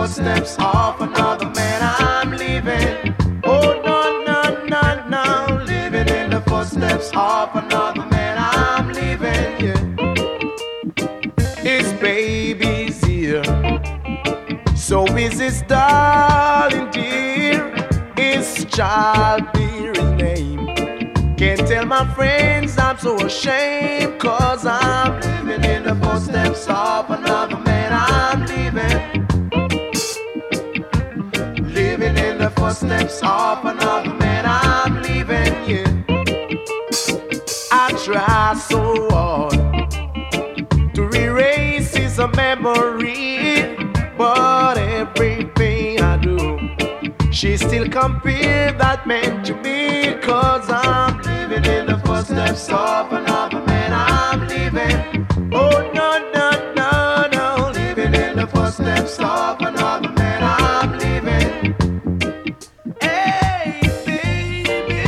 footsteps of another man. I'm leaving. Oh no, no, no, no. Living in the footsteps of another man. I'm leaving. Yeah. His baby's here. So is his darling dear. His child bear his name. Can't tell my friends I'm so ashamed, 'cause I'm living in the footsteps of another man. I'm leaving. Living in the footsteps of another man. I'm leaving, yeah. I try so hard to erase his memory, but everything I do, she still compare that man to me, 'cause I'm living in the footsteps of another man. I'm leaving. Oh no, no, no, no. Living in the footsteps of another man. I'm leaving. Hey, baby,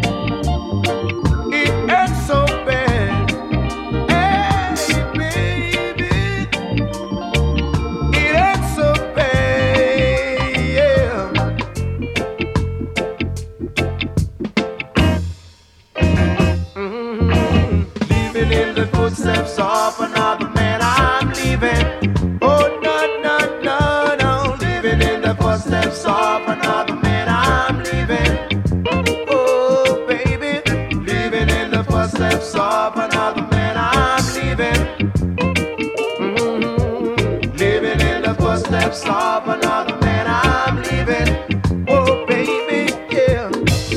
it hurts so bad. Hey, baby, it hurts so bad, yeah. Living in the footsteps of another man. I'm leaving. Oh no, no, no, no. Living in the footsteps of another man. I'm leaving. Oh baby, living in the footsteps of another man. I'm leaving. Living in the footsteps of another man. I'm leaving. Oh baby, yeah.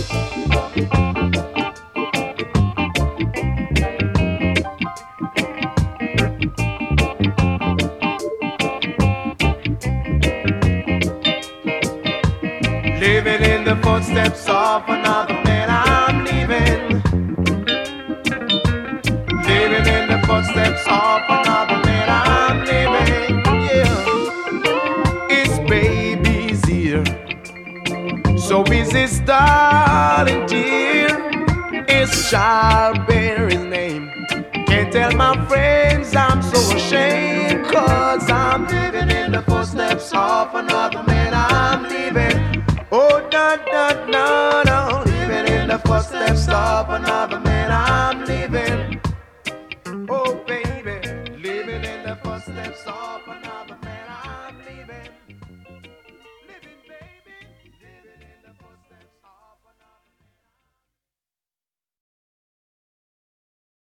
Living in the footsteps of another man. I'm leaving. Living in the footsteps of another man. I'm leaving. Yeah. His baby's here. So is his darling dear. His child bear his name. Can't tell my friends I'm so ashamed, 'cause I'm living in the footsteps of another man. I'm leaving. Oh no, no, no, no. Living in the footsteps of another man. I'm leaving. Oh baby, living in the footsteps of another